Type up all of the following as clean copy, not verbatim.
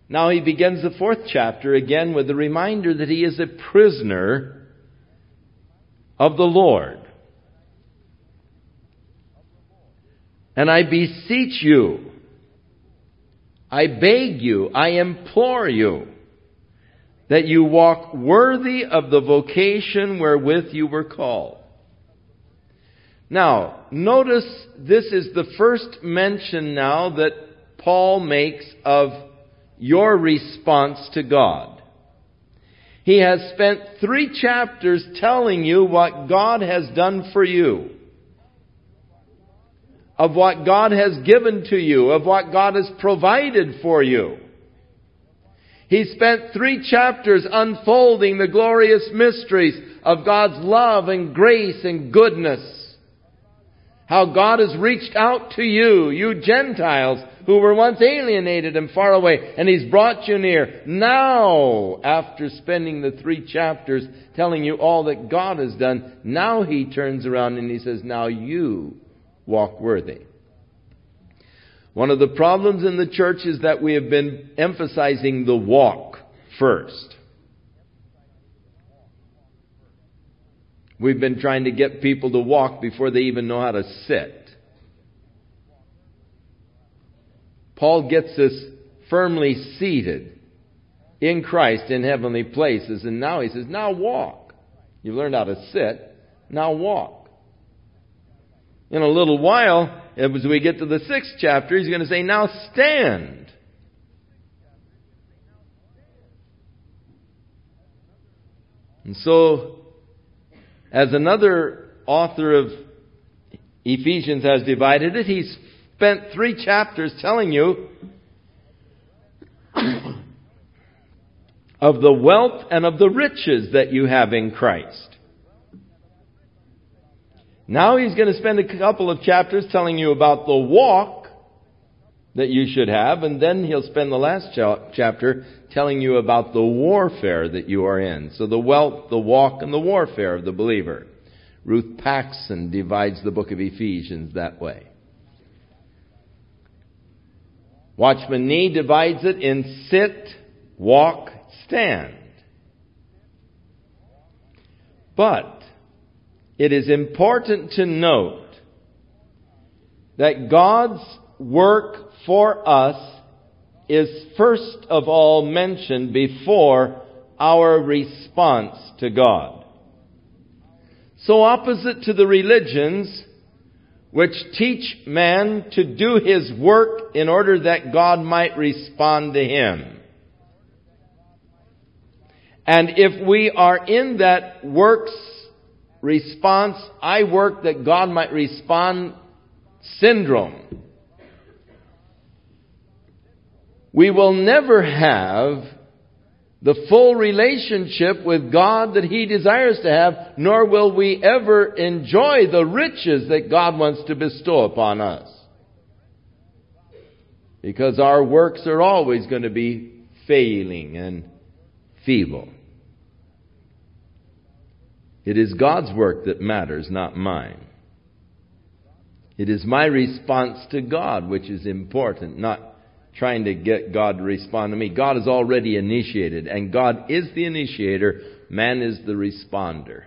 Now he begins the 4th chapter again with the reminder that he is a prisoner of the Lord. And I beseech you, I beg you, I implore you, that you walk worthy of the vocation wherewith you were called. Now, notice this is the first mention now that Paul makes of your response to God. He has spent 3 chapters telling you what God has done for you, of what God has given to you, of what God has provided for you. He spent 3 chapters unfolding the glorious mysteries of God's love and grace and goodness. How God has reached out to you, you Gentiles who were once alienated and far away, and He's brought you near. Now, after spending the 3 chapters telling you all that God has done, now He turns around and He says, now you walk worthy. One of the problems in the church is that we have been emphasizing the walk first. We've been trying to get people to walk before they even know how to sit. Paul gets us firmly seated in Christ in heavenly places, and now he says, now walk. You've learned how to sit, now walk. In a little while, as we get to the 6th chapter, he's going to say, now stand. And so, as another author of Ephesians has divided it, he's spent 3 chapters telling you of the wealth and of the riches that you have in Christ. Now he's going to spend a couple of chapters telling you about the walk that you should have, and then he'll spend the last chapter telling you about the warfare that you are in. So the wealth, the walk, and the warfare of the believer. Ruth Paxson divides the book of Ephesians that way. Watchman Nee divides it in sit, walk, stand. But it is important to note that God's work for us is first of all mentioned before our response to God. So opposite to the religions which teach man to do his work in order that God might respond to him. And if we are in that works response, I work that God might respond syndrome, we will never have the full relationship with God that He desires to have, nor will we ever enjoy the riches that God wants to bestow upon us. Because our works are always going to be failing and feeble. It is God's work that matters, not mine. It is my response to God which is important, not trying to get God to respond to me. God has already initiated, and God is the initiator. Man is the responder.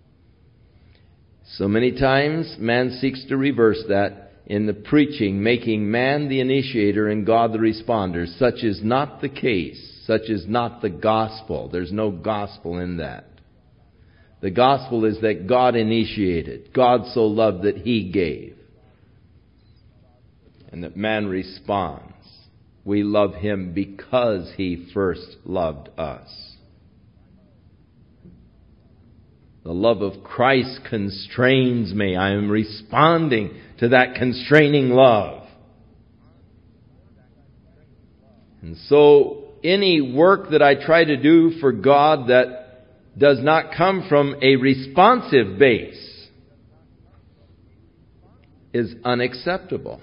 So many times, man seeks to reverse that in the preaching, making man the initiator and God the responder. Such is not the case. Such is not the gospel. There's no gospel in that. The gospel is that God initiated. God so loved that He gave. And that man responds. We love Him because He first loved us. The love of Christ constrains me. I am responding to that constraining love. And so, any work that I try to do for God that does not come from a responsive base is unacceptable.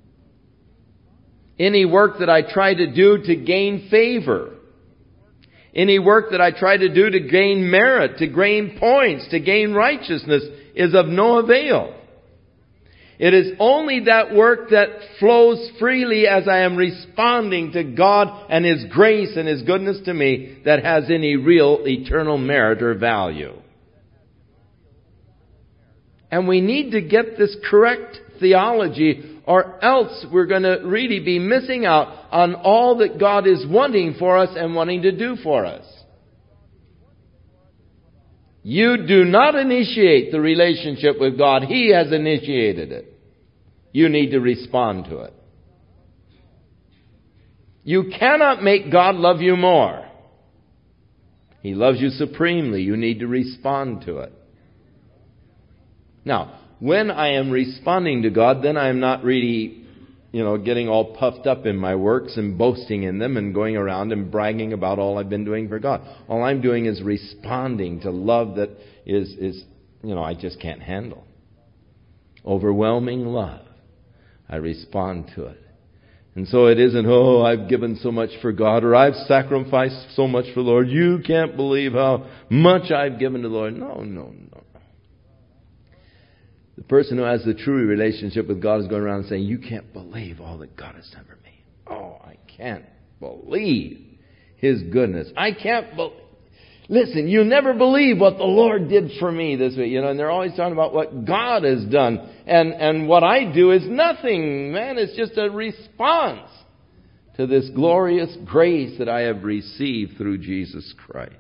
Any work that I try to do to gain favor, any work that I try to do to gain merit, to gain points, to gain righteousness is of no avail. It is only that work that flows freely as I am responding to God and His grace and His goodness to me that has any real eternal merit or value. And we need to get this correct theology, or else we're going to really be missing out on all that God is wanting for us and wanting to do for us. You do not initiate the relationship with God. He has initiated it. You need to respond to it. You cannot make God love you more. He loves you supremely. You need to respond to it. Now, when I am responding to God, then I am not really, getting all puffed up in my works and boasting in them and going around and bragging about all I've been doing for God. All I'm doing is responding to love that is I just can't handle. Overwhelming love. I respond to it. And so it isn't, I've given so much for God, or I've sacrificed so much for the Lord. You can't believe how much I've given to the Lord. No. The person who has the true relationship with God is going around saying, you can't believe all that God has done for me. I can't believe His goodness. I can't believe. Listen, you never believe what the Lord did for me this week. And they're always talking about what God has done. And what I do is nothing, man. It's just a response to this glorious grace that I have received through Jesus Christ.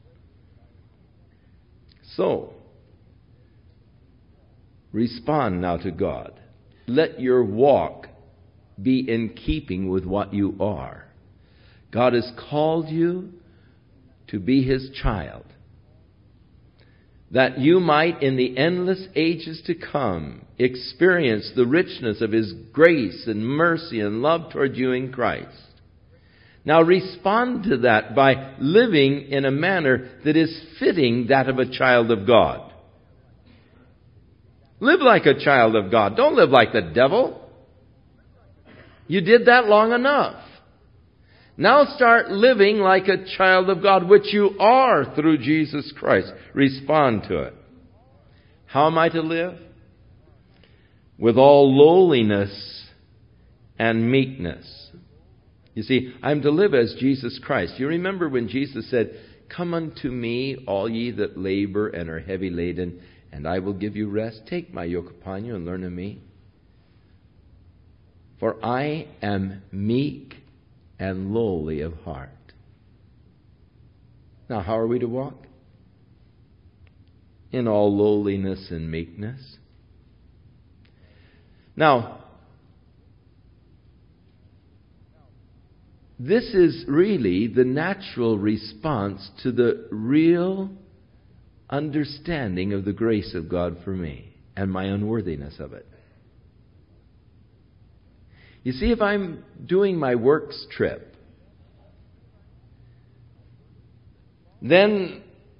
So, respond now to God. Let your walk be in keeping with what you are. God has called you to be His child, that you might in the endless ages to come experience the richness of His grace and mercy and love toward you in Christ. Now respond to that by living in a manner that is fitting that of a child of God. Live like a child of God. Don't live like the devil. You did that long enough. Now start living like a child of God, which you are through Jesus Christ. Respond to it. How am I to live? With all lowliness and meekness. You see, I'm to live as Jesus Christ. You remember when Jesus said, come unto me, all ye that labor and are heavy laden, and I will give you rest. Take my yoke upon you and learn of me. For I am meek and lowly of heart. Now, how are we to walk? In all lowliness and meekness. Now, this is really the natural response to the real understanding of the grace of God for me and my unworthiness of it. You see, if I'm doing my works trip, then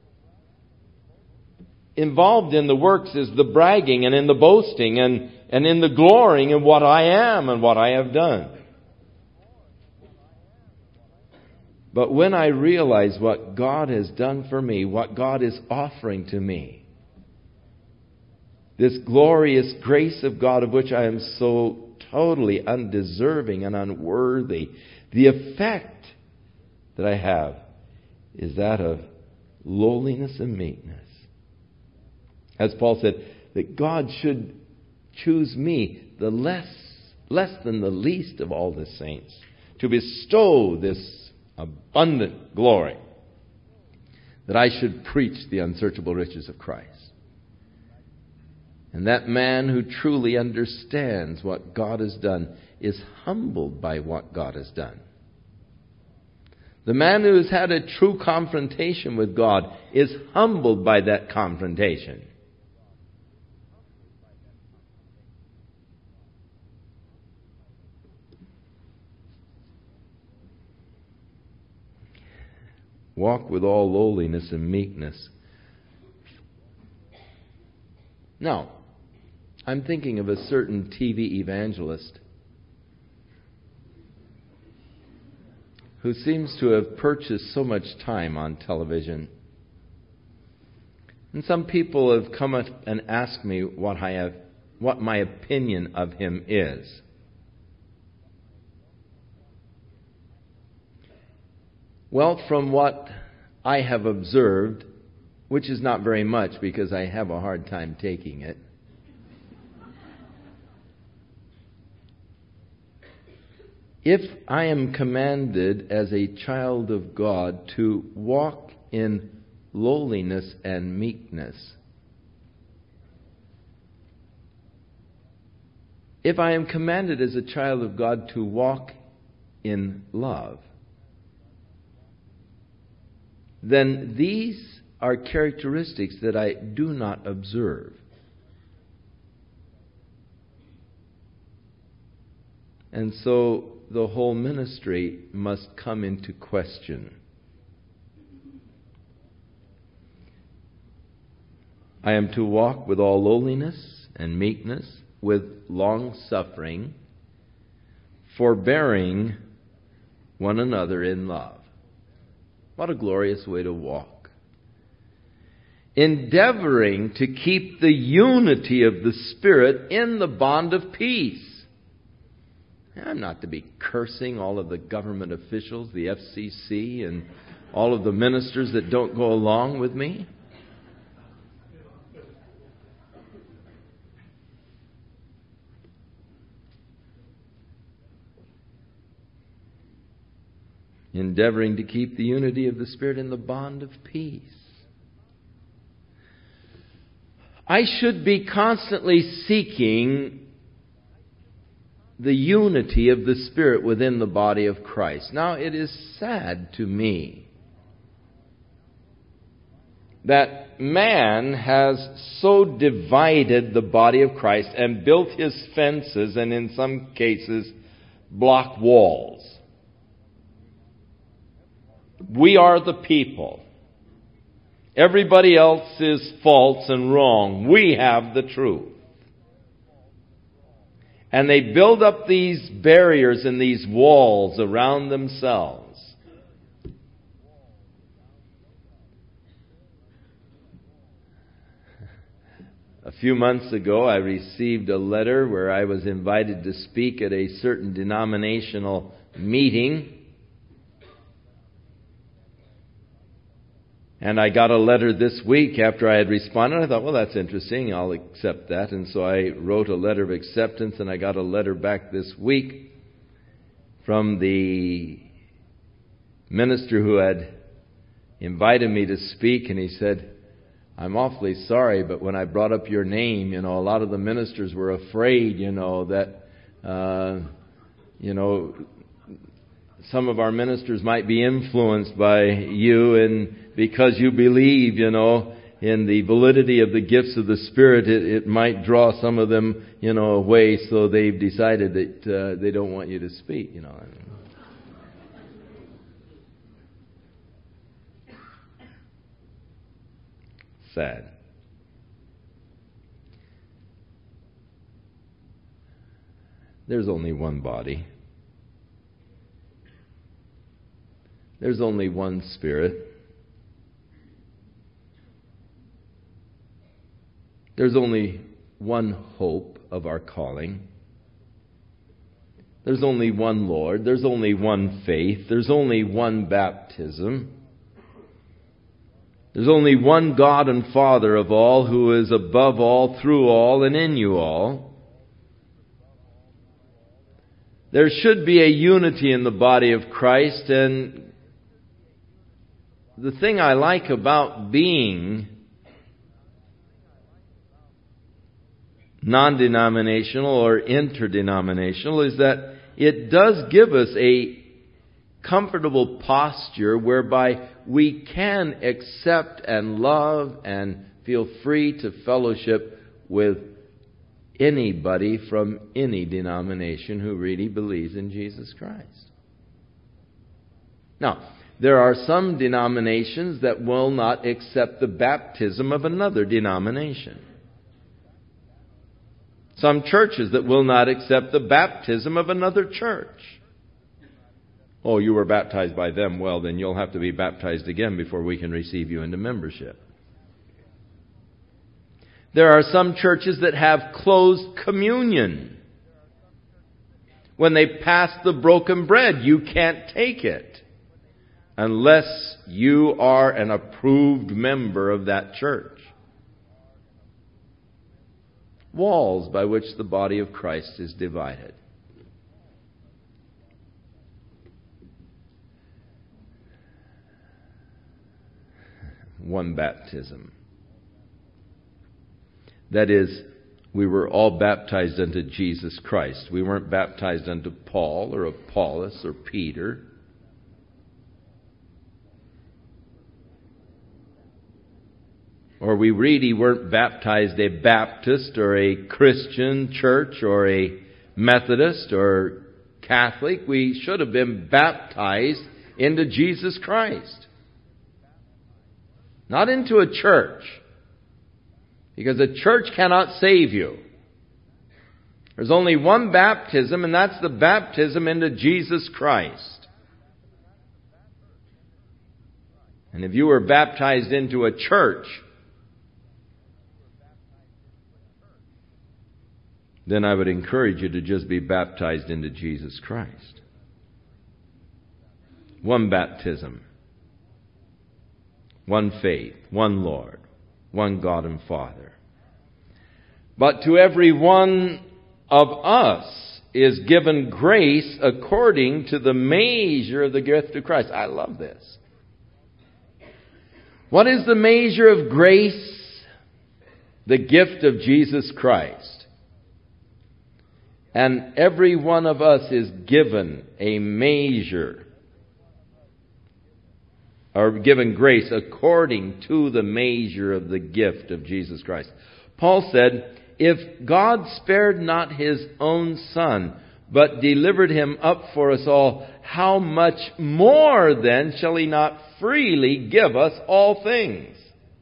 involved in the works is the bragging and in the boasting and in the glorying of what I am and what I have done. But when I realize what God has done for me, what God is offering to me, this glorious grace of God of which I am so totally undeserving and unworthy, the effect that I have is that of lowliness and meekness. As Paul said, that God should choose me, the less than the least of all the saints, to bestow this abundant glory, that I should preach the unsearchable riches of Christ. And that man who truly understands what God has done is humbled by what God has done. The man who has had a true confrontation with God is humbled by that confrontation. Walk with all lowliness and meekness. Now, I'm thinking of a certain TV evangelist who seems to have purchased so much time on television. And some people have come up and asked me what what my opinion of him is. Well, from what I have observed, which is not very much because I have a hard time taking it, if I am commanded as a child of God to walk in lowliness and meekness, if I am commanded as a child of God to walk in love, then these are characteristics that I do not observe. And so the whole ministry must come into question. I am to walk with all lowliness and meekness, with long-suffering, forbearing one another in love. What a glorious way to walk. Endeavoring to keep the unity of the Spirit in the bond of peace. I'm not to be cursing all of the government officials, the FCC, and all of the ministers that don't go along with me. Endeavoring to keep the unity of the Spirit in the bond of peace. I should be constantly seeking the unity of the Spirit within the body of Christ. Now, it is sad to me that man has so divided the body of Christ and built his fences and in some cases block walls. We are the people. Everybody else is false and wrong. We have the truth. And they build up these barriers and these walls around themselves. A few months ago, I received a letter where I was invited to speak at a certain denominational meeting. And I got a letter this week after I had responded. I thought, well, that's interesting. I'll accept that. And so I wrote a letter of acceptance, and I got a letter back this week from the minister who had invited me to speak. And he said, I'm awfully sorry, but when I brought up your name, a lot of the ministers were afraid, that, some of our ministers might be influenced by you, and because you believe, in the validity of the gifts of the Spirit, it might draw some of them, away, so they've decided that they don't want you to speak, Sad. There's only one body. There's only one Spirit. There's only one hope of our calling. There's only one Lord. There's only one faith. There's only one baptism. There's only one God and Father of all, who is above all, through all, and in you all. There should be a unity in the body of Christ, and the thing I like about being non-denominational or interdenominational is that it does give us a comfortable posture whereby we can accept and love and feel free to fellowship with anybody from any denomination who really believes in Jesus Christ. Now, there are some denominations that will not accept the baptism of another denomination. Some churches that will not accept the baptism of another church. Oh, you were baptized by them. Well, then you'll have to be baptized again before we can receive you into membership. There are some churches that have closed communion. When they pass the broken bread, you can't take it unless you are an approved member of that church. Walls by which the body of Christ is divided. One baptism. That is, we were all baptized unto Jesus Christ. We weren't baptized unto Paul or Apollos or Peter. Or we really weren't baptized a Baptist or a Christian church or a Methodist or Catholic. We should have been baptized into Jesus Christ. Not into a church. Because a church cannot save you. There's only one baptism, and that's the baptism into Jesus Christ. And if you were baptized into a church, then I would encourage you to just be baptized into Jesus Christ. One baptism. One faith. One Lord. One God and Father. But to every one of us is given grace according to the measure of the gift of Christ. I love this. What is the measure of grace? The gift of Jesus Christ. And every one of us is given a measure, or given grace according to the measure of the gift of Jesus Christ. Paul said, if God spared not His own Son, but delivered Him up for us all, how much more then shall He not freely give us all things?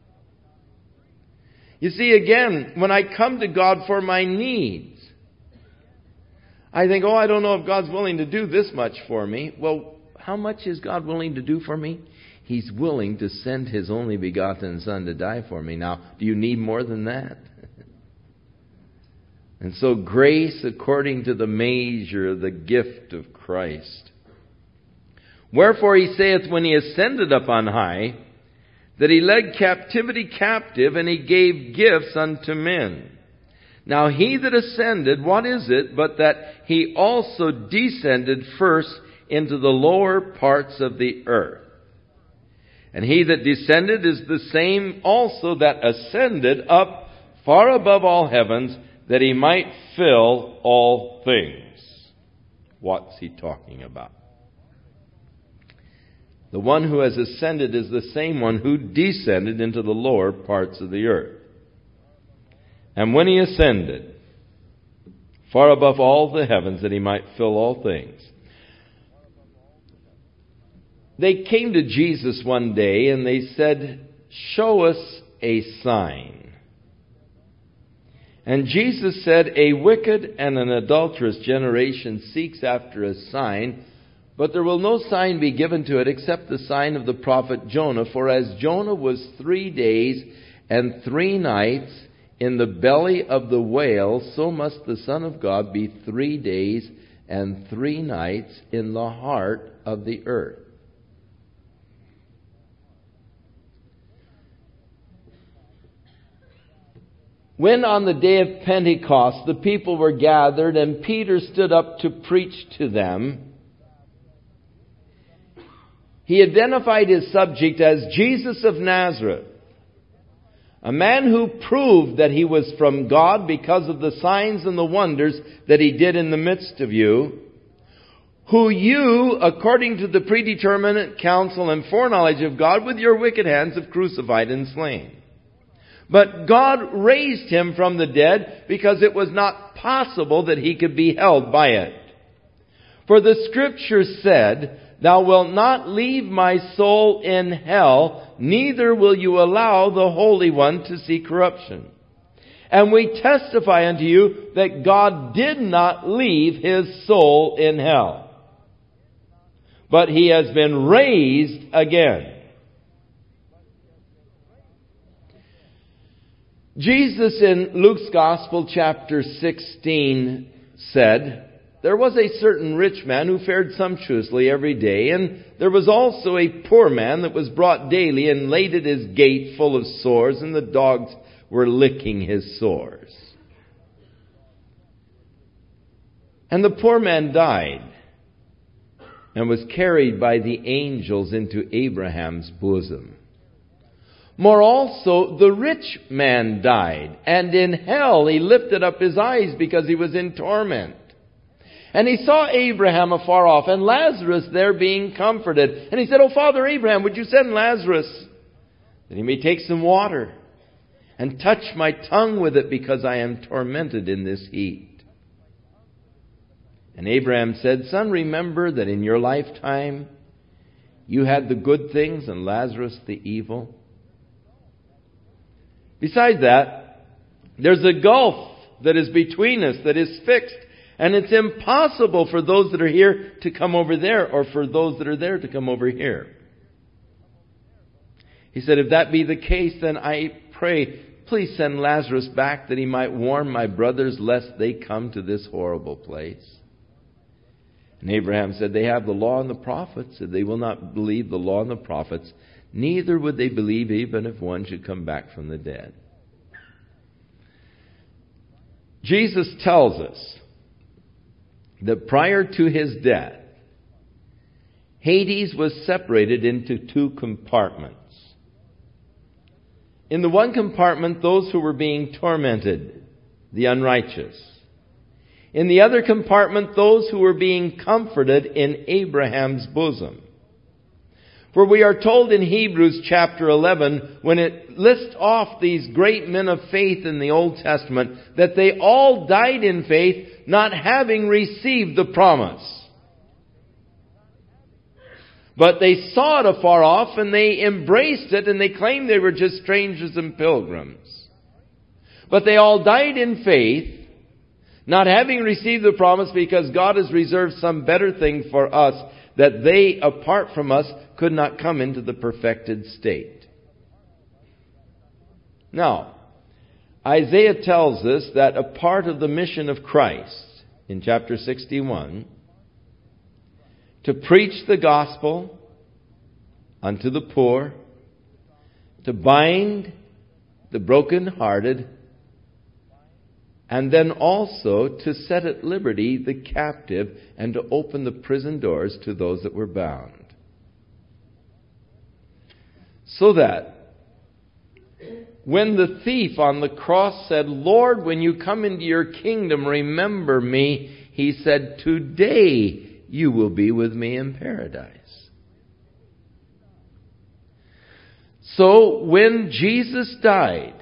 You see, again, when I come to God for my needs, I think, I don't know if God's willing to do this much for me. Well, how much is God willing to do for me? He's willing to send His only begotten Son to die for me. Now, do you need more than that? And so grace according to the measure of the gift of Christ. Wherefore He saith, when He ascended up on high, that He led captivity captive, and He gave gifts unto men. Now He that ascended, what is it but that He also descended first into the lower parts of the earth? And He that descended is the same also that ascended up far above all heavens, that He might fill all things. What's He talking about? The one who has ascended is the same one who descended into the lower parts of the earth. And when He ascended far above all the heavens, that He might fill all things. They came to Jesus one day and they said, show us a sign. And Jesus said, a wicked and an adulterous generation seeks after a sign, but there will no sign be given to it except the sign of the prophet Jonah. For as Jonah was 3 days and 3 nights in the belly of the whale, so must the Son of God be 3 days and 3 nights in the heart of the earth. When on the day of Pentecost the people were gathered and Peter stood up to preach to them, he identified his subject as Jesus of Nazareth, a man who proved that He was from God because of the signs and the wonders that He did in the midst of you, who you, according to the predeterminate counsel and foreknowledge of God, with your wicked hands have crucified and slain. But God raised Him from the dead because it was not possible that He could be held by it. For the Scripture said, Thou wilt not leave my soul in hell, neither will you allow the Holy One to see corruption. And we testify unto you that God did not leave His soul in hell, but He has been raised again. Jesus in Luke's Gospel, chapter 16, said, "There was a certain rich man who fared sumptuously every day, and there was also a poor man that was brought daily and laid at his gate full of sores, and the dogs were licking his sores. And the poor man died and was carried by the angels into Abraham's bosom. More also, the rich man died, and in hell he lifted up his eyes because he was in torment. And he saw Abraham afar off, and Lazarus there being comforted. And he said, 'O Father Abraham, would you send Lazarus, that he may take some water, and touch my tongue with it, because I am tormented in this heat?' And Abraham said, 'Son, remember that in your lifetime you had the good things, and Lazarus the evil.' Besides that, there's a gulf that is between us that is fixed, and it's impossible for those that are here to come over there, or for those that are there to come over here." He said, "If that be the case, then I pray, please send Lazarus back, that he might warn my brothers, lest they come to this horrible place." And Abraham said, "They have the law and the prophets, and they will not believe the law and the prophets, neither would they believe even if one should come back from the dead." Jesus tells us that prior to his death, Hades was separated into two compartments. In the one compartment, those who were being tormented, the unrighteous. In the other compartment, those who were being comforted in Abraham's bosom. For we are told in Hebrews chapter 11, when it lists off these great men of faith in the Old Testament, that they all died in faith, not having received the promise. But they saw it afar off, and they embraced it, and they claimed they were just strangers and pilgrims. But they all died in faith, not having received the promise, because God has reserved some better thing for us, that they, apart from us, could not come into the perfected state. Now, Isaiah tells us that a part of the mission of Christ, in chapter 61, to preach the gospel unto the poor, to bind the brokenhearted, and then also to set at liberty the captive, and to open the prison doors to those that were bound. So that when the thief on the cross said, "Lord, when you come into your kingdom, remember me," he said, "Today you will be with me in paradise." So when Jesus died,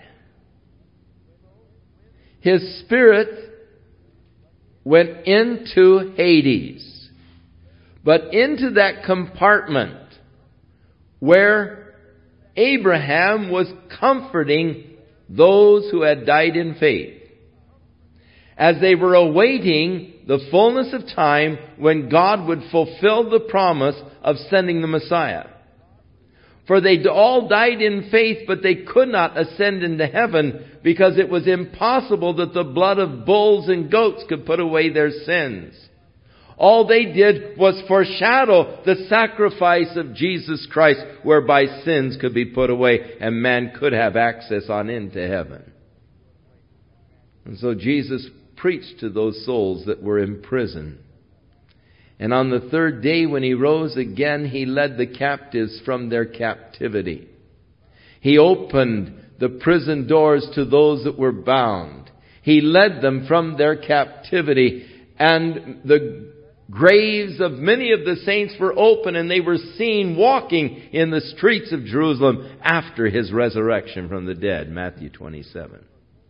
his spirit went into Hades, but into that compartment where Abraham was comforting those who had died in faith, as they were awaiting the fullness of time when God would fulfill the promise of sending the Messiah. For they all died in faith, but they could not ascend into heaven, because it was impossible that the blood of bulls and goats could put away their sins. All they did was foreshadow the sacrifice of Jesus Christ, whereby sins could be put away and man could have access on into heaven. And so Jesus preached to those souls that were in prison. And on the third day, when he rose again, he led the captives from their captivity. He opened the prison doors to those that were bound. He led them from their captivity, and the graves of many of the saints were open, and they were seen walking in the streets of Jerusalem after his resurrection from the dead. Matthew 27.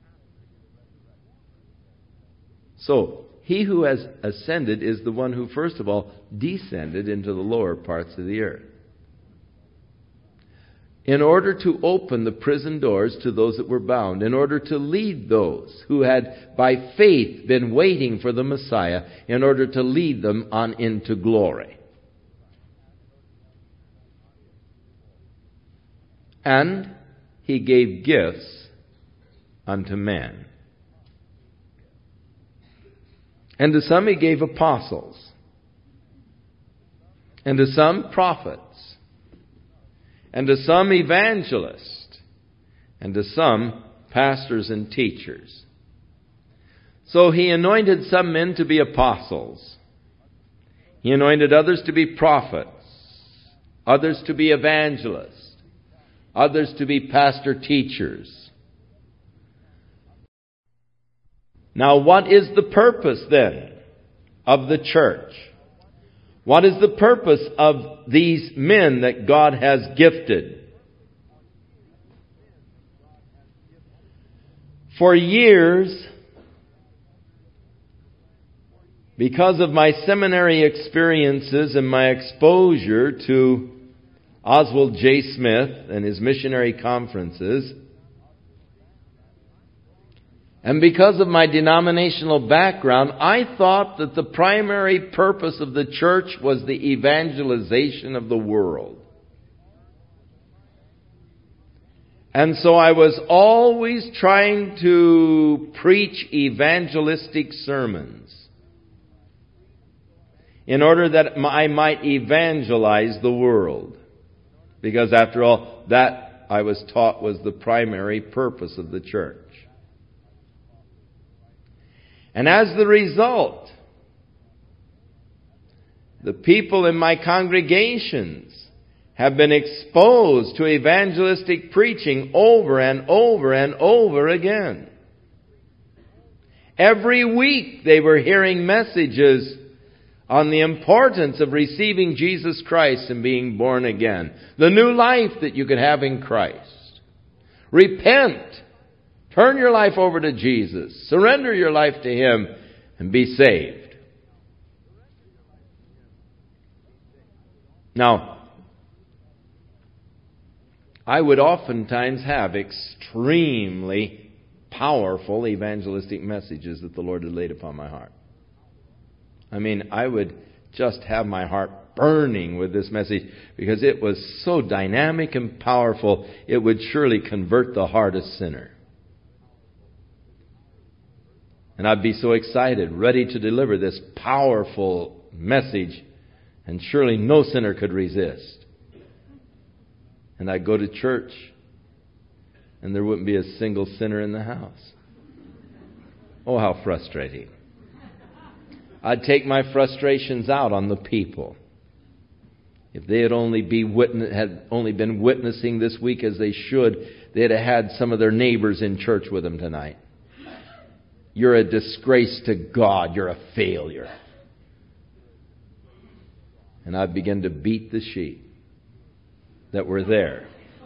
So, he who has ascended is the one who first of all descended into the lower parts of the earth, in order to open the prison doors to those that were bound, in order to lead those who had by faith been waiting for the Messiah, in order to lead them on into glory. And he gave gifts unto men. And to some He gave apostles, and to some prophets, and to some evangelists, and to some pastors and teachers. So He anointed some men to be apostles. He anointed others to be prophets, others to be evangelists, others to be pastor teachers. Now, what is the purpose then of the church? What is the purpose of these men that God has gifted? For years, because of my seminary experiences and my exposure to Oswald J. Smith and his missionary conferences, and because of my denominational background, I thought that the primary purpose of the church was the evangelization of the world. And so I was always trying to preach evangelistic sermons in order that I might evangelize the world. Because after all, that I was taught was the primary purpose of the church. And as the result, the people in my congregations have been exposed to evangelistic preaching over and over and over again. Every week they were hearing messages on the importance of receiving Jesus Christ and being born again. The new life that you could have in Christ. Repent. Turn your life over to Jesus. Surrender your life to Him and be saved. Now, I would oftentimes have extremely powerful evangelistic messages that the Lord had laid upon my heart. I mean, I would just have my heart burning with this message because it was so dynamic and powerful, it would surely convert the hardest sinner. And I'd be so excited, ready to deliver this powerful message, and surely no sinner could resist. And I'd go to church, and there wouldn't be a single sinner in the house. Oh, how frustrating. I'd take my frustrations out on the people. If they had only been witnessing this week as they should, they'd have had some of their neighbors in church with them tonight. You're a disgrace to God. You're a failure. And I'd begin to beat the sheep that were there.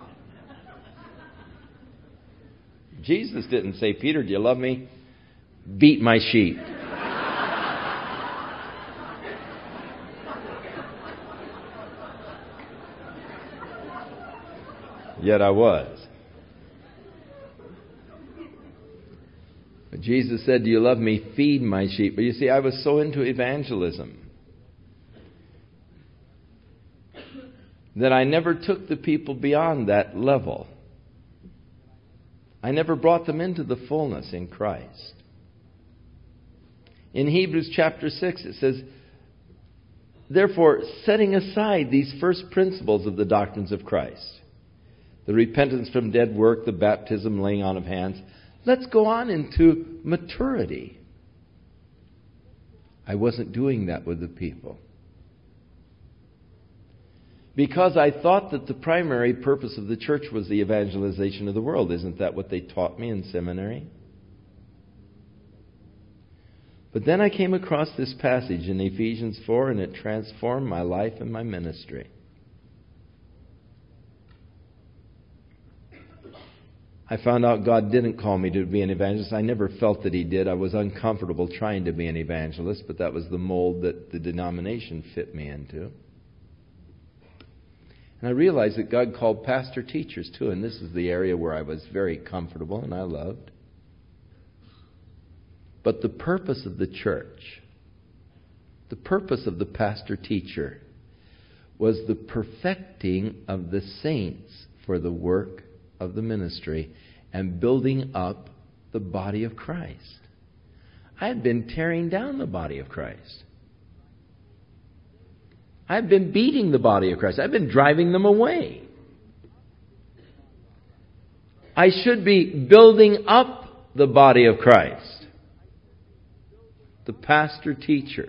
Jesus didn't say, Peter, do you love me? Beat my sheep. Yet I was. But Jesus said, do you love me? Feed my sheep. But you see, I was so into evangelism that I never took the people beyond that level. I never brought them into the fullness in Christ. In Hebrews chapter 6 it says, therefore, setting aside these first principles of the doctrines of Christ, the repentance from dead work, the baptism, laying on of hands, let's go on into maturity. I wasn't doing that with the people. Because I thought that the primary purpose of the church was the evangelization of the world. Isn't that what they taught me in seminary? But then I came across this passage in Ephesians 4, and it transformed my life and my ministry. I found out God didn't call me to be an evangelist. I never felt that He did. I was uncomfortable trying to be an evangelist, but that was the mold that the denomination fit me into. And I realized that God called pastor teachers too, and this is the area where I was very comfortable and I loved. But the purpose of the church, the purpose of the pastor teacher, was the perfecting of the saints for the work of the ministry and building up the body of Christ. I've been tearing down the body of Christ. I've been beating the body of Christ. I've been driving them away. I should be building up the body of Christ. The pastor teacher.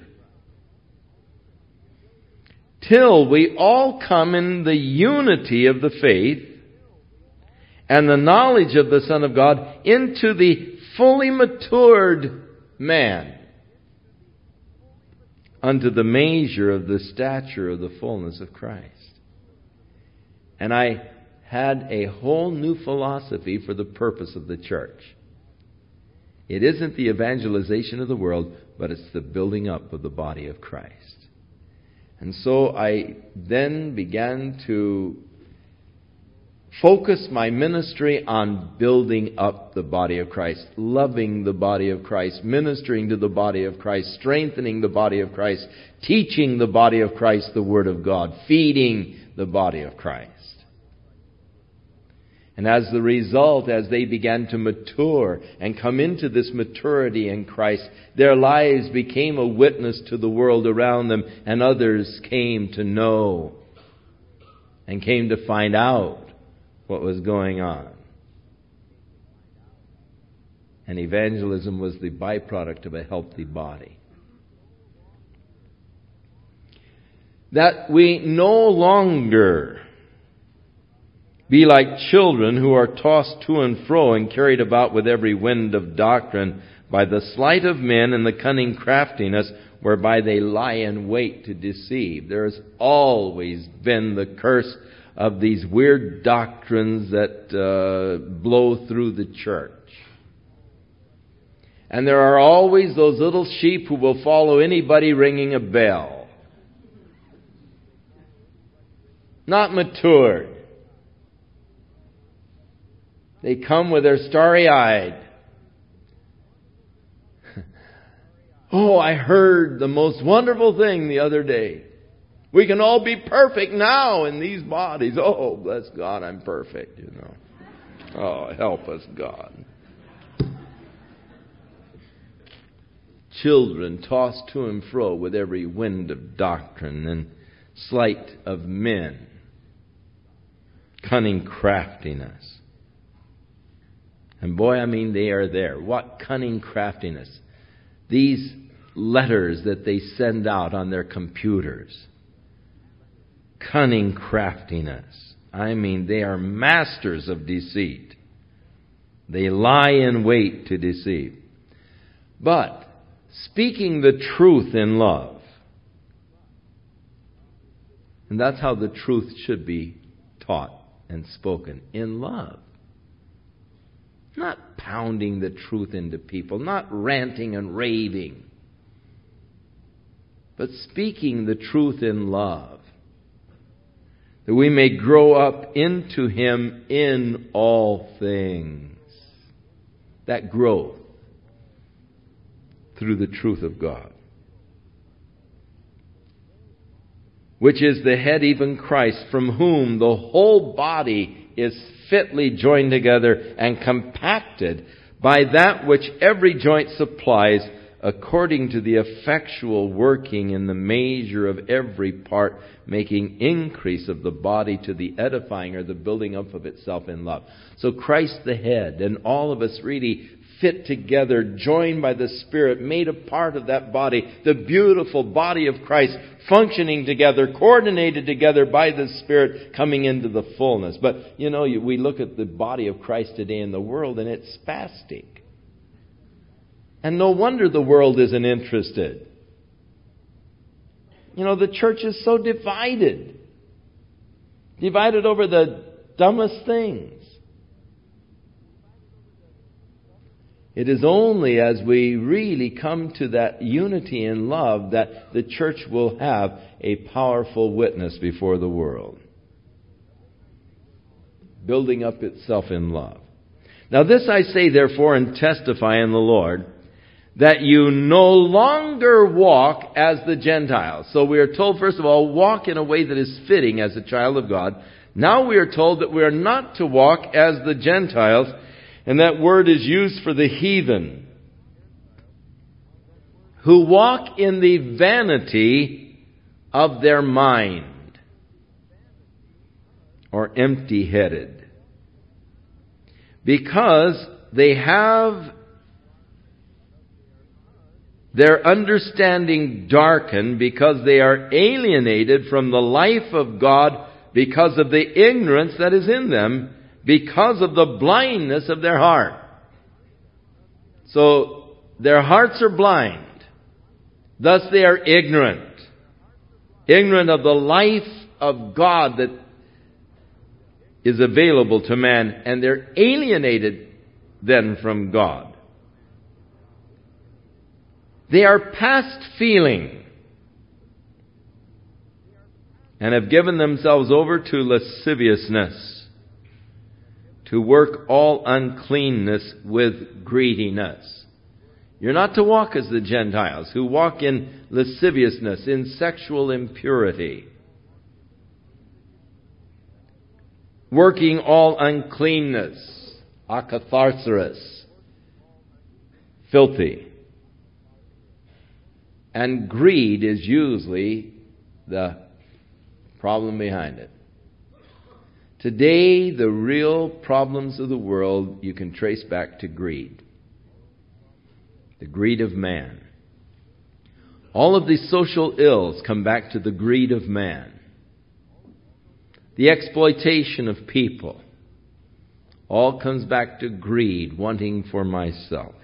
Till we all come in the unity of the faith and the knowledge of the Son of God into the fully matured man, unto the measure of the stature of the fullness of Christ. And I had a whole new philosophy for the purpose of the church. It isn't the evangelization of the world, but it's the building up of the body of Christ. And so I then began to focus my ministry on building up the body of Christ, loving the body of Christ, ministering to the body of Christ, strengthening the body of Christ, teaching the body of Christ the Word of God, feeding the body of Christ. And as the result, as they began to mature and come into this maturity in Christ, their lives became a witness to the world around them, and others came to know and came to find out what was going on. And evangelism was the byproduct of a healthy body. That we no longer be like children who are tossed to and fro and carried about with every wind of doctrine by the sleight of men and the cunning craftiness whereby they lie in wait to deceive. There has always been the curse of these weird doctrines that blow through the church. And there are always those little sheep who will follow anybody ringing a bell. Not matured. They come with their starry-eyed. Oh, I heard the most wonderful thing the other day. We can all be perfect now in these bodies. Oh, bless God, I'm perfect, you know. Oh, help us, God. Children tossed to and fro with every wind of doctrine and sleight of men. Cunning craftiness. And boy, I mean, they are there. What cunning craftiness. These letters that they send out on their computers. Cunning craftiness. I mean, they are masters of deceit. They lie in wait to deceive. But speaking the truth in love. And that's how the truth should be taught and spoken. In love. Not pounding the truth into people. Not ranting and raving. But speaking the truth in love. That we may grow up into Him in all things. That growth through the truth of God. Which is the head, even Christ, from whom the whole body is fitly joined together and compacted by that which every joint supplies, according to the effectual working in the measure of every part, making increase of the body to the edifying or the building up of itself in love. So Christ the head, and all of us really fit together, joined by the Spirit, made a part of that body, the beautiful body of Christ, functioning together, coordinated together by the Spirit, coming into the fullness. But, you know, we look at the body of Christ today in the world, and it's spastic. And no wonder the world isn't interested. You know, the church is so divided. Divided over the dumbest things. It is only as we really come to that unity in love that the church will have a powerful witness before the world. Building up itself in love. Now this I say therefore and testify in the Lord, that you no longer walk as the Gentiles. So we are told, first of all, walk in a way that is fitting as a child of God. Now we are told that we are not to walk as the Gentiles, And that word is used for the heathen, who walk in the vanity of their mind, or empty-headed, because they have their understanding darkened, because they are alienated from the life of God because of the ignorance that is in them, because of the blindness of their heart. So their hearts are blind. Thus they are ignorant. Ignorant of the life of God that is available to man. And they're alienated then from God. They are past feeling and have given themselves over to lasciviousness, to work all uncleanness with greediness. You're not to walk as the Gentiles, who walk in lasciviousness, in sexual impurity, working all uncleanness, akatharsaros, filthy. And greed is usually the problem behind it. Today, the real problems of the world you can trace back to greed. The greed of man. All of these social ills come back to the greed of man. The exploitation of people all comes back to greed, wanting for myself.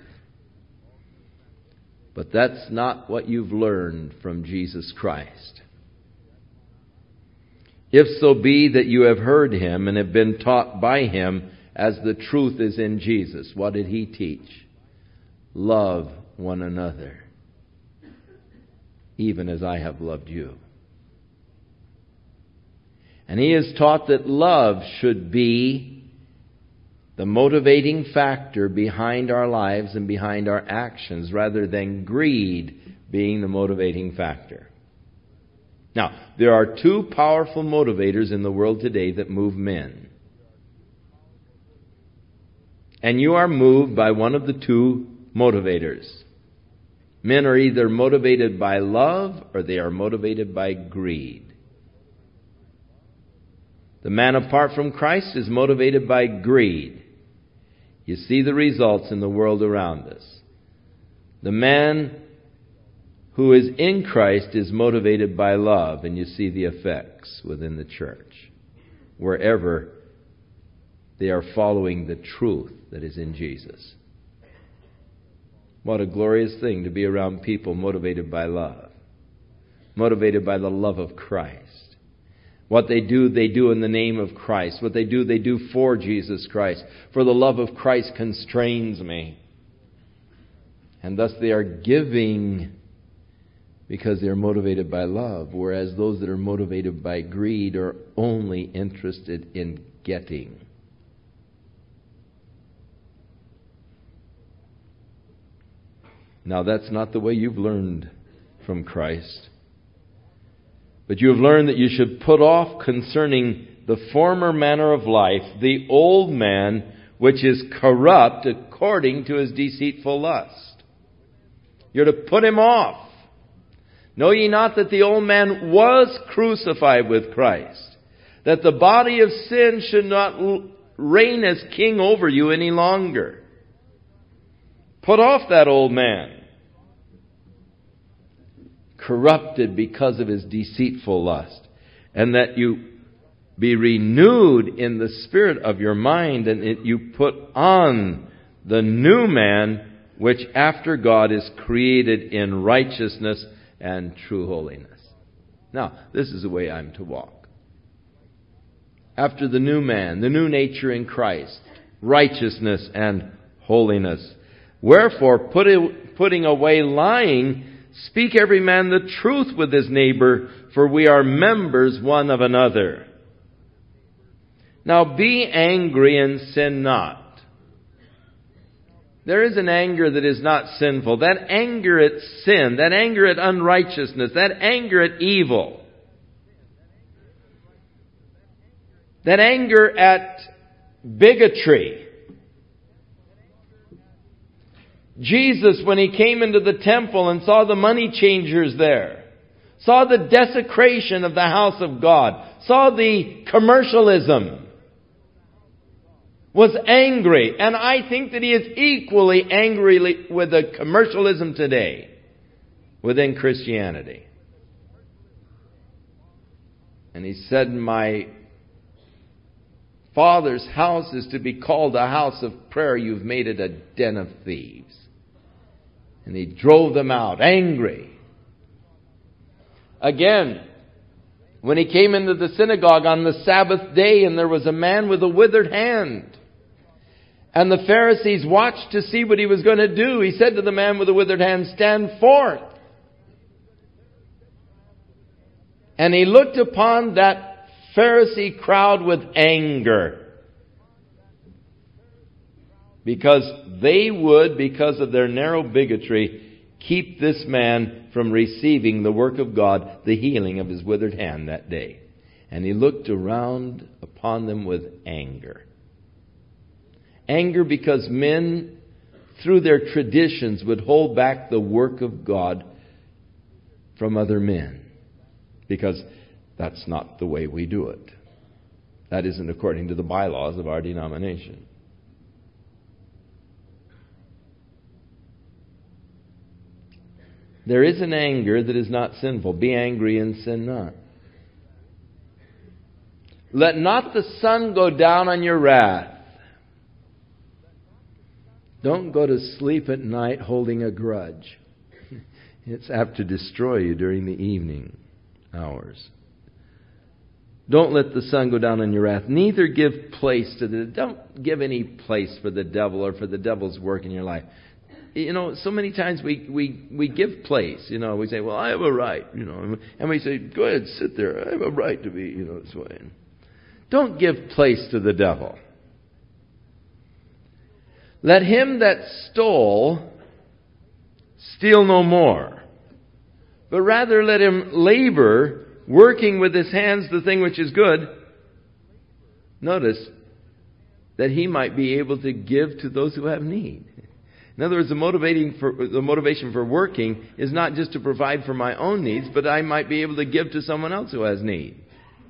But that's not what you've learned from Jesus Christ. If so be that you have heard Him and have been taught by Him as the truth is in Jesus. What did He teach? Love one another, even as I have loved you. And He has taught that love should be the motivating factor behind our lives and behind our actions, rather than greed being the motivating factor. Now, there are two powerful motivators in the world today that move men. And you are moved by one of the two motivators. Men are either motivated by love or they are motivated by greed. The man apart from Christ is motivated by greed. You see the results in the world around us. The man who is in Christ is motivated by love, and you see the effects within the church, wherever they are following the truth that is in Jesus. What a glorious thing to be around people motivated by love, motivated by the love of Christ. What they do in the name of Christ. What they do for Jesus Christ. For the love of Christ constrains me. And thus they are giving because they are motivated by love, whereas those that are motivated by greed are only interested in getting. Now, that's not the way you've learned from Christ. But you have learned that you should put off concerning the former manner of life, the old man, which is corrupt according to his deceitful lust. You're to put him off. Know ye not that the old man was crucified with Christ, that the body of sin should not reign as king over you any longer? Put off that old man, corrupted because of his deceitful lust, and that you be renewed in the spirit of your mind, and you put on the new man, which after God is created in righteousness and true holiness. Now, this is the way I'm to walk. After the new man, the new nature in Christ, righteousness and holiness. Wherefore, putting away lying, speak every man the truth with his neighbor, for we are members one of another. Now be angry and sin not. There is an anger that is not sinful. That anger at sin, that anger at unrighteousness, that anger at evil, that anger at bigotry, Jesus, when He came into the temple and saw the money changers there, saw the desecration of the house of God, saw the commercialism, was angry. And I think that He is equally angry with the commercialism today within Christianity. And He said, my Father's house is to be called a house of prayer. You've made it a den of thieves. And He drove them out, angry. Again, when He came into the synagogue on the Sabbath day, and there was a man with a withered hand, and the Pharisees watched to see what He was going to do, He said to the man with the withered hand, stand forth. And He looked upon that Pharisee crowd with anger, because they would, because of their narrow bigotry, keep this man from receiving the work of God, the healing of his withered hand that day. And He looked around upon them with anger. Anger because men, through their traditions, would hold back the work of God from other men. Because that's not the way we do it. That isn't according to the bylaws of our denomination. There is an anger that is not sinful. Be angry and sin not. Let not the sun go down on your wrath. Don't go to sleep at night holding a grudge. It's apt to destroy you during the evening hours. Don't let the sun go down on your wrath. Neither give place to don't give any place for the devil or for the devil's work in your life. You know, so many times we give place. You know, we say, well, I have a right. You know, and we say, go ahead, sit there. I have a right to be, you know, this way. Don't give place to the devil. Let him that stole steal no more, but rather let him labor, working with his hands the thing which is good. Notice that he might be able to give to those who have need. In other words, the motivation for working is not just to provide for my own needs, but I might be able to give to someone else who has need.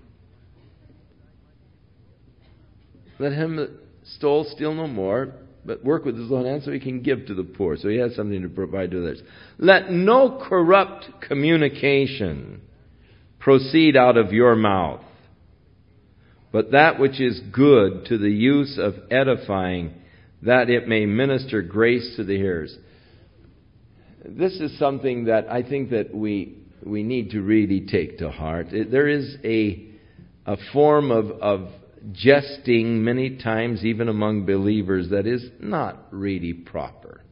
Let him that stole steal no more, but work with his own hands so he can give to the poor, so he has something to provide to others. Let no corrupt communication proceed out of your mouth, but that which is good to the use of edifying, that it may minister grace to the hearers. This is something that I think that we need to really take to heart. There is a form of jesting many times, even among believers, that is not really proper.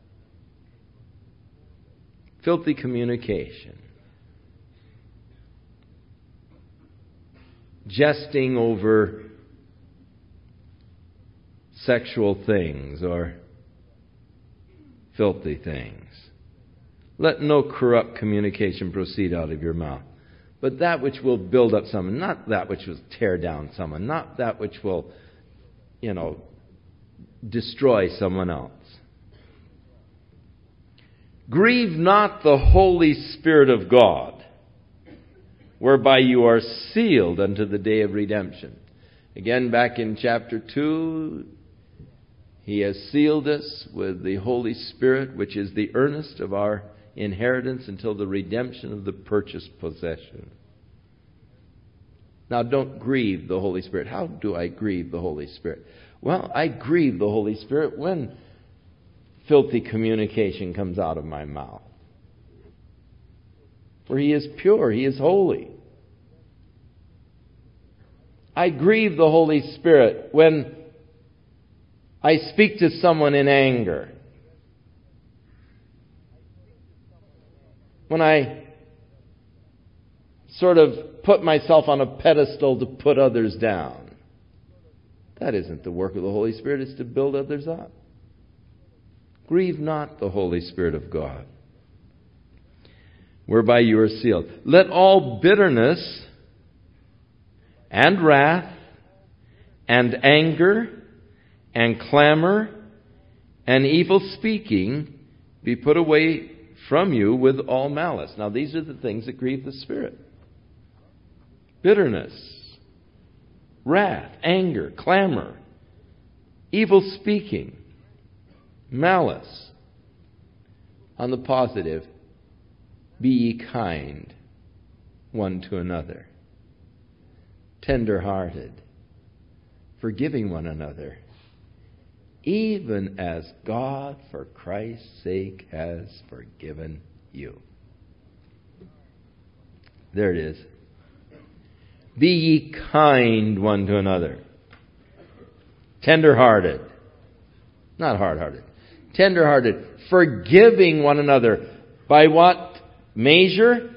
Filthy communication. Jesting over sexual things or filthy things. Let no corrupt communication proceed out of your mouth, but that which will build up someone, not that which will tear down someone, not that which will, destroy someone else. Grieve not the Holy Spirit of God, whereby you are sealed unto the day of redemption. Again, back in chapter 2, He has sealed us with the Holy Spirit, which is the earnest of our inheritance until the redemption of the purchased possession. Now, don't grieve the Holy Spirit. How do I grieve the Holy Spirit? Well, I grieve the Holy Spirit when filthy communication comes out of my mouth. For He is pure, He is holy. I grieve the Holy Spirit when I speak to someone in anger. When I sort of put myself on a pedestal to put others down. That isn't the work of the Holy Spirit. It's to build others up. Grieve not the Holy Spirit of God, whereby you are sealed. Let all bitterness and wrath and anger and clamor and evil speaking be put away from you with all malice. Now these are the things that grieve the Spirit. Bitterness, wrath, anger, clamor, evil speaking, malice. On the positive, be ye kind one to another, tender-hearted, forgiving one another, even as God, for Christ's sake, has forgiven you. There it is. Be ye kind one to another. Tender-hearted. Not hard-hearted. Tender-hearted. Forgiving one another. By what measure?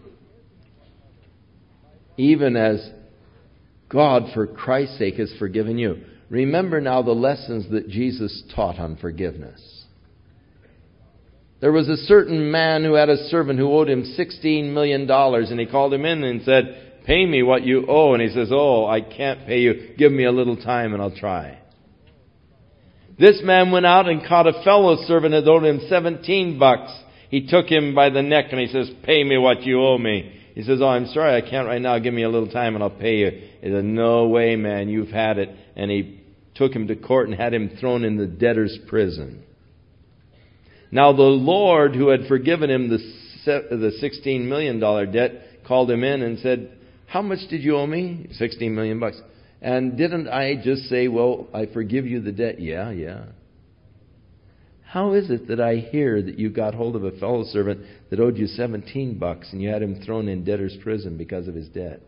Even as God, for Christ's sake, has forgiven you. Remember now the lessons that Jesus taught on forgiveness. There was a certain man who had a servant who owed him $16 million, and he called him in and said, "Pay me what you owe." And he says, "Oh, I can't pay you. Give me a little time and I'll try." This man went out and caught a fellow servant that owed him $17. He took him by the neck and he says, "Pay me what you owe me." He says, "Oh, I'm sorry, I can't right now. Give me a little time and I'll pay you." He said, "No way, man, you've had it." And he took him to court and had him thrown in the debtor's prison. Now the Lord, who had forgiven him the $16 million debt, called him in and said, "How much did you owe me?" $16 million. "And didn't I just say, well, I forgive you the debt?" Yeah. "How is it that I hear that you got hold of a fellow servant that owed you $17 and you had him thrown in debtor's prison because of his debt?"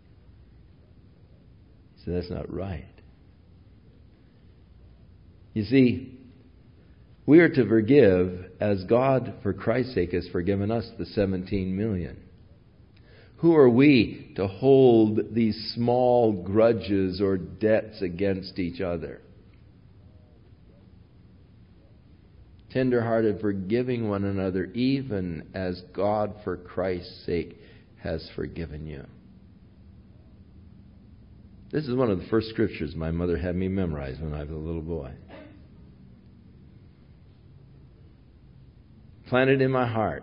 He said, "That's not right." You see, we are to forgive as God, for Christ's sake, has forgiven us the $17 million. Who are we to hold these small grudges or debts against each other? Tender-hearted, forgiving one another, even as God, for Christ's sake, has forgiven you. This is one of the first scriptures my mother had me memorize when I was a little boy. Planted in my heart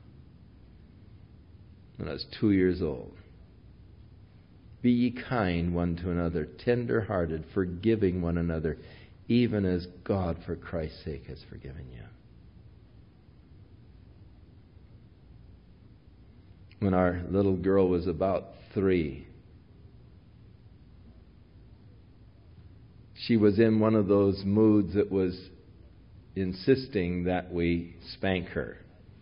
when I was 2 years old. Be ye kind one to another, tender-hearted, forgiving one another, even as God, for Christ's sake, has forgiven you. When our little girl was about 3, she was in one of those moods that was insisting that we spank her.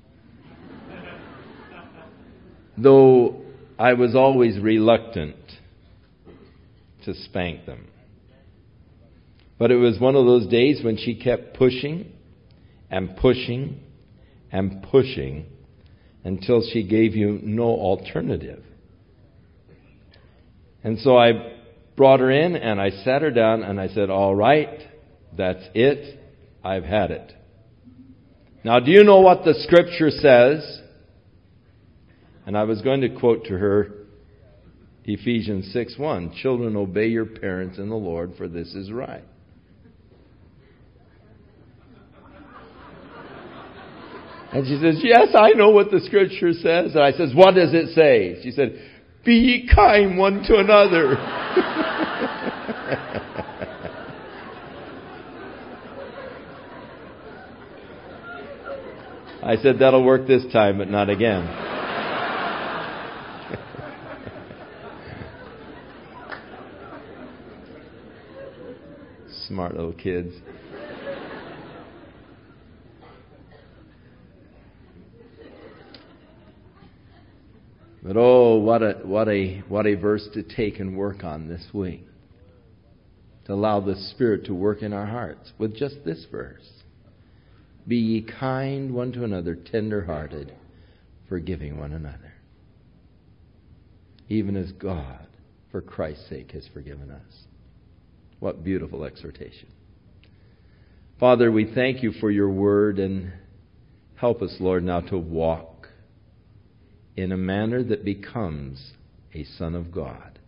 Though I was always reluctant to spank them. But it was one of those days when she kept pushing and pushing and pushing until she gave you no alternative. And so I brought her in and I sat her down and I said, "All right, that's it. I've had it. Now, do you know what the scripture says?" And I was going to quote to her Ephesians 6:1, "Children, obey your parents in the Lord, for this is right." And she says, "Yes, I know what the scripture says." And I says, "What does it say?" She said, "Be ye kind one to another." I said, "That'll work this time, but not again." Smart little kids. But oh, what a verse to take and work on this week. To allow the Spirit to work in our hearts with just this verse. Be ye kind one to another, tender-hearted, forgiving one another, even as God, for Christ's sake, has forgiven us. What beautiful exhortation. Father, we thank you for your word, and help us, Lord, now to walk in a manner that becomes a son of God.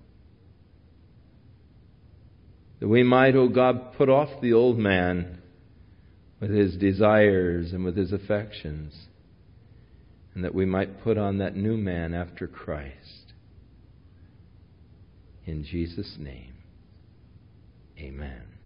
That we might, O God, put off the old man with his desires and with his affections, and that we might put on that new man after Christ. In Jesus' name, amen.